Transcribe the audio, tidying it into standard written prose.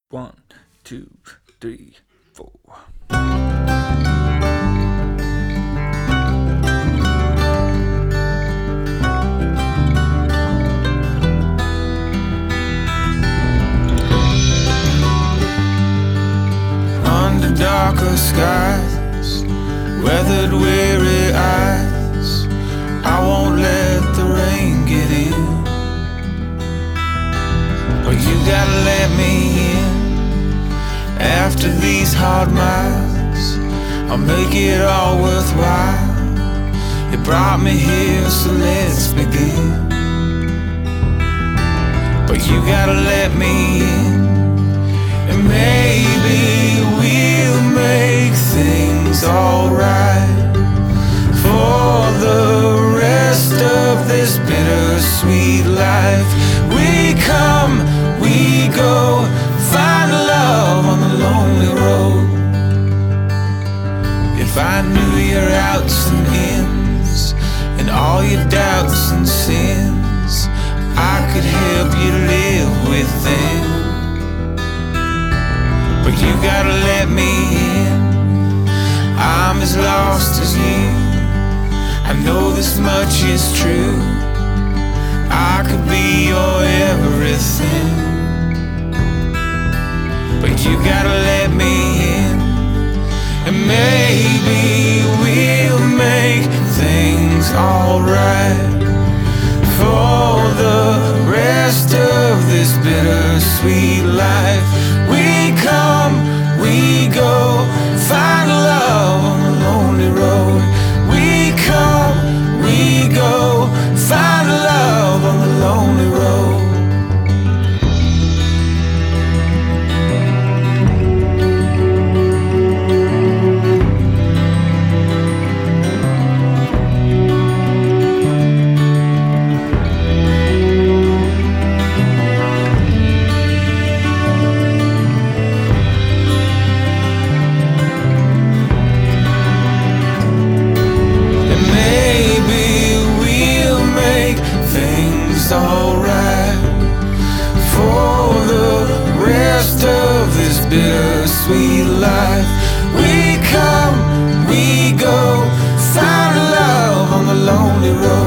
One, two, three, four. Under darker skies, weathered weary eyes, I won't let the rain get in, but you gotta let me in. After these hard miles, I'll make it all worthwhile. You brought me here, so let's begin. But you gotta let me in, and maybe we'll make things alright for the rest of this bittersweet life. We come, we go, find love on the lonely road. If I knew your outs and ins and all your doubts and sins, I could help you live with them. But you gotta let me in, I'm as lost as you, I know this much is true, I could be your everything. But you gotta let me in, and maybe we'll make things alright for the rest of this bittersweet life. We come, we go, find love on the lonely road. We come, we go, find love on the lonely road. Alright for the rest of this bittersweet life. We come, we go, find love on the lonely road.